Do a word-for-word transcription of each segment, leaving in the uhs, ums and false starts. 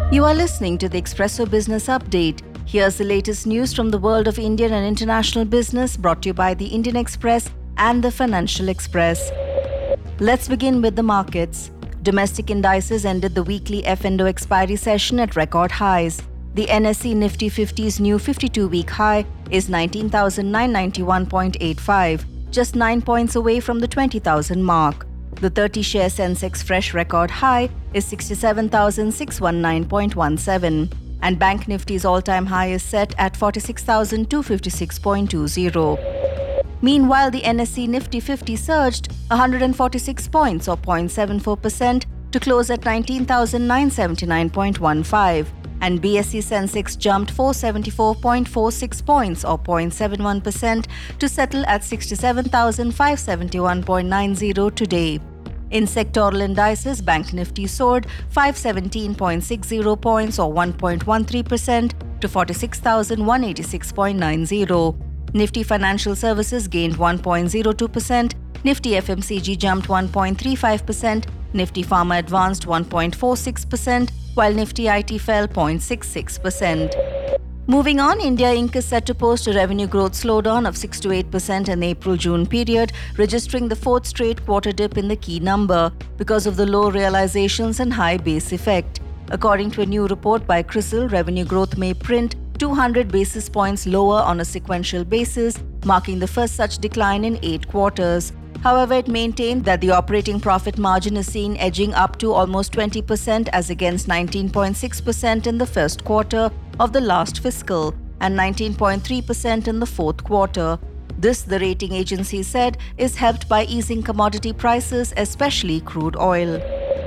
You are listening to the Expresso Business Update. Here's the latest news from the world of Indian and international business, brought to you by the Indian Express and the Financial Express. Let's begin with the markets. Domestic indices ended the weekly F and O expiry session at record highs. The N S E Nifty fifty's new fifty-two-week high is nineteen thousand nine hundred ninety-one point eight five, just nine points away from the twenty thousand mark. The thirty-share Sensex fresh record high is sixty-seven thousand six hundred nineteen point one seven, and Bank Nifty's all-time high is set at forty-six thousand two hundred fifty-six point two zero. Meanwhile, the N S E Nifty fifty surged one hundred forty-six points or zero point seven four percent to close at nineteen thousand nine hundred seventy-nine point one five, and B S E Sensex jumped four hundred seventy-four point four six points or zero point seven one percent to settle at sixty-seven thousand five hundred seventy-one point nine zero today. In sectoral indices, Bank Nifty soared five hundred seventeen point six zero points or one point one three percent to forty-six thousand one hundred eighty-six point nine zero. Nifty Financial Services gained one point zero two percent, Nifty F M C G jumped one point three five percent, Nifty Pharma advanced one point four six percent, while Nifty I T fell zero point six six percent. Moving on, India Incorporated is set to post a revenue growth slowdown of six to eight percent in the April-June period, registering the fourth straight quarter dip in the key number because of the low realizations and high base effect. According to a new report by CRISIL, revenue growth may print two hundred basis points lower on a sequential basis, marking the first such decline in eight quarters. However, it maintained that the operating profit margin is seen edging up to almost twenty percent as against nineteen point six percent in the first quarter of the last fiscal and nineteen point three percent in the fourth quarter. This, the rating agency said, is helped by easing commodity prices, especially crude oil.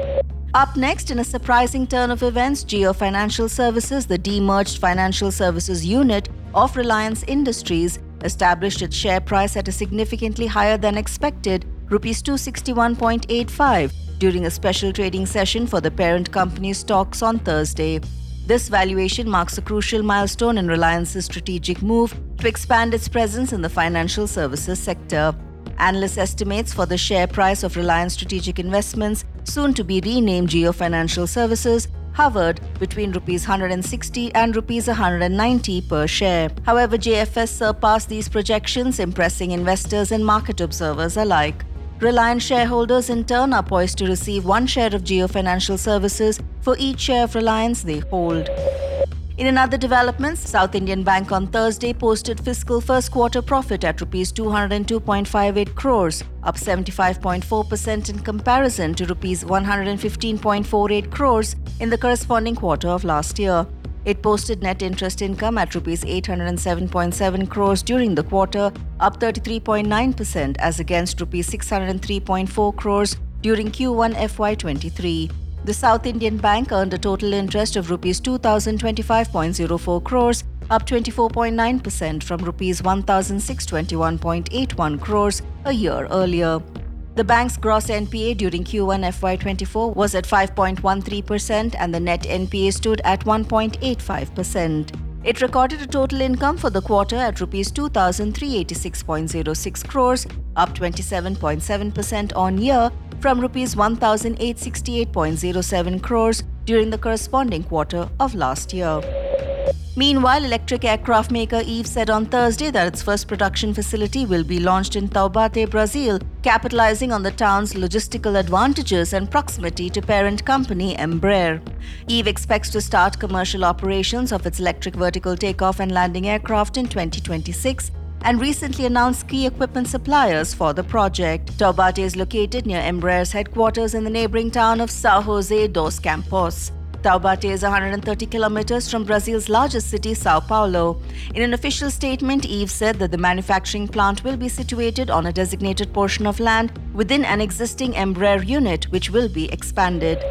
Up next, in a surprising turn of events, Jio Financial Services, the demerged financial services unit of Reliance Industries, established its share price at a significantly higher than expected rupees two hundred sixty-one point eight five during a special trading session for the parent company's stocks on Thursday. This valuation marks a crucial milestone in Reliance's strategic move to expand its presence in the financial services sector. Analyst estimates for the share price of Reliance Strategic Investments, soon to be renamed Jio Financial Services, hovered between rupees one hundred sixty and rupees one hundred ninety per share. However, J F S surpassed these projections, impressing investors and market observers alike. Reliance shareholders in turn are poised to receive one share of Jio Financial Services for each share of Reliance they hold. In another development, South Indian Bank on Thursday posted fiscal first quarter profit at rupees two hundred two point five eight crores, up seventy-five point four percent in comparison to rupees one hundred fifteen point four eight crores in the corresponding quarter of last year. It posted net interest income at rupees eight hundred seven point seven crores during the quarter, up thirty-three point nine percent as against rupees six hundred three point four crores during Q one F Y twenty-three. The South Indian Bank earned a total interest of rupees two thousand twenty-five point zero four crores, up twenty-four point nine percent from rupees one thousand six hundred twenty-one point eight one crores a year earlier. The bank's gross N P A during Q one F Y twenty-four was at five point one three percent and the net N P A stood at one point eight five percent. It recorded a total income for the quarter at rupees two thousand three hundred eighty-six point zero six crores, up twenty-seven point seven percent on year from rupees one thousand eight hundred sixty-eight point zero seven crores during the corresponding quarter of last year. Meanwhile, electric aircraft maker Eve said on Thursday that its first production facility will be launched in Taubaté, Brazil, capitalizing on the town's logistical advantages and proximity to parent company Embraer. Eve expects to start commercial operations of its electric vertical takeoff and landing aircraft in twenty twenty-six and recently announced key equipment suppliers for the project. Taubaté is located near Embraer's headquarters in the neighboring town of São José dos Campos. Taubaté is one hundred thirty kilometers from Brazil's largest city, São Paulo. In an official statement, Eve said that the manufacturing plant will be situated on a designated portion of land within an existing Embraer unit, which will be expanded.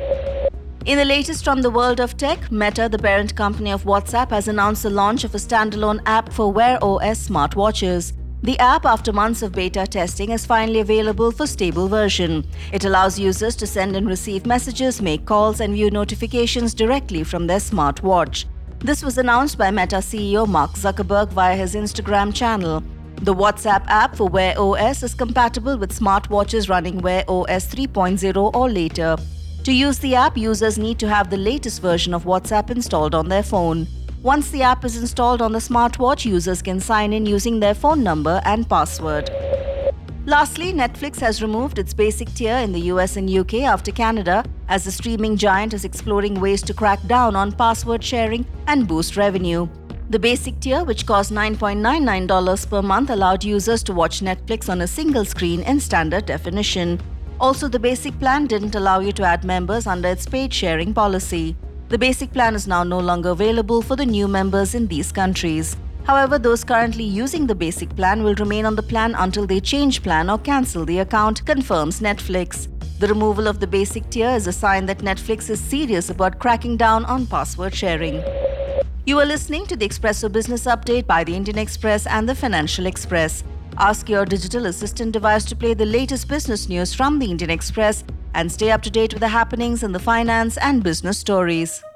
In the latest from the world of tech, Meta, the parent company of WhatsApp, has announced the launch of a standalone app for Wear O S smartwatches. The app, after months of beta testing, is finally available for stable version. It allows users to send and receive messages, make calls, and view notifications directly from their smartwatch. This was announced by Meta C E O Mark Zuckerberg via his Instagram channel. The WhatsApp app for Wear O S is compatible with smartwatches running Wear O S three point oh or later. To use the app, users need to have the latest version of WhatsApp installed on their phone. Once the app is installed on the smartwatch, users can sign in using their phone number and password. Lastly, Netflix has removed its basic tier in the U S and U K after Canada, as the streaming giant is exploring ways to crack down on password sharing and boost revenue. The basic tier, which cost nine dollars and ninety-nine cents per month, allowed users to watch Netflix on a single screen in standard definition. Also, the basic plan didn't allow you to add members under its paid sharing policy. The basic plan is now no longer available for the new members in these countries. However, those currently using the basic plan will remain on the plan until they change plan or cancel the account, confirms Netflix. The removal of the basic tier is a sign that Netflix is serious about cracking down on password sharing. You are listening to the Expresso Business Update by the Indian Express and the Financial Express. Ask your digital assistant device to play the latest business news from the Indian Express and stay up to date with the happenings in the finance and business stories.